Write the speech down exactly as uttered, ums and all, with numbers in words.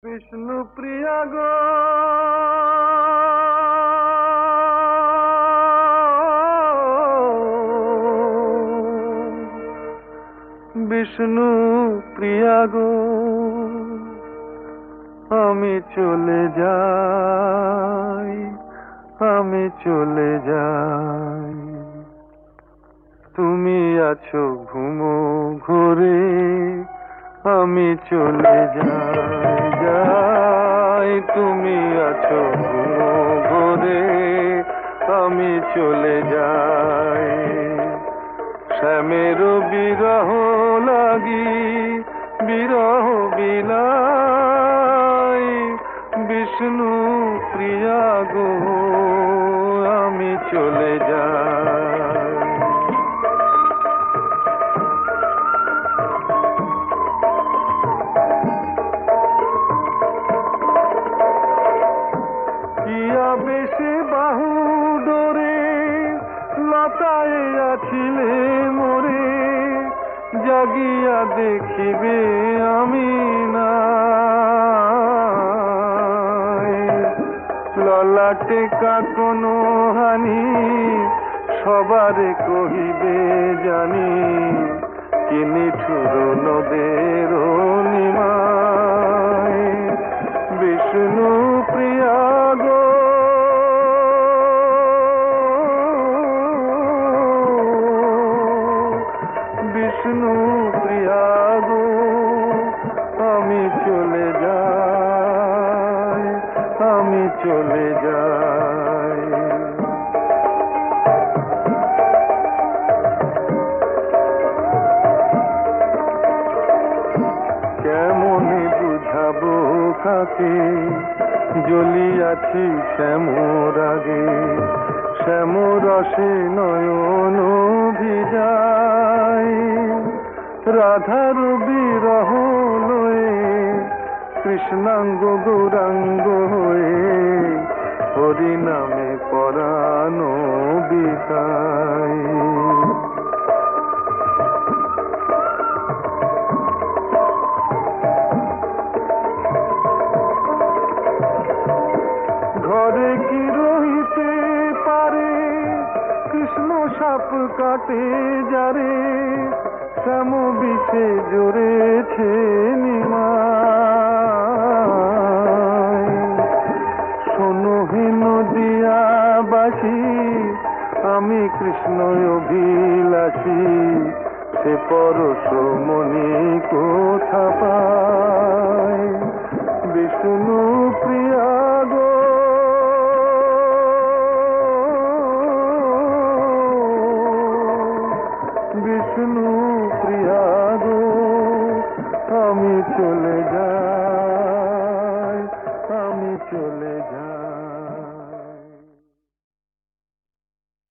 বিষ্ণু প্রিয়া গো বিষ্ণু প্রিয়া গো আমি চলে যাই আমি চলে যাই তুমি আছো ঘুমো ঘরে আমি চলে যাই যাই তুমি আছো ঘুমো ঘরে আমি চলে যাই শ্যামের বিরহ লাগি বিরহ বিলাই বিষ্ণু প্রিয়া গো আমি চলে যাই কিয়া বেশে বাহু ডোরে লতায় আছিলে মোরে জাগিয়া দেখিবে আমি না ললাটে কাকনো হানি সবারে কহিবে জানি কি নিঠুর নদের নিমায় বিষ্ণু প্রিয়া গো বিষ্ণু প্রিয়া গো আমি চলে যাই আমি চলে যাই কেমনে বুঝাবো কাকে জ্বলিয়াছি শ্যামর আগে শ্যামরসে নয়ন ভিজাই রাধার বিরহ লয়ে কৃষ্ণাঙ্গ গৌরাঙ্গ হয়ে হরি নামে পরাণ বিকাই ঘরে কি রহিতে পারে কৃষ্ণ সাপ কাটে যারে শ্যাম বিষে জড়েছে নিমায় শোনো হে নদিয়া বাসি আমি কৃষ্ণ অভিলাষী সে পরশ মনি কোথা পায় বিষ্ণু প্রিয়া গো বিষ্ণু প্রিয়া গো আমি চলে যাই।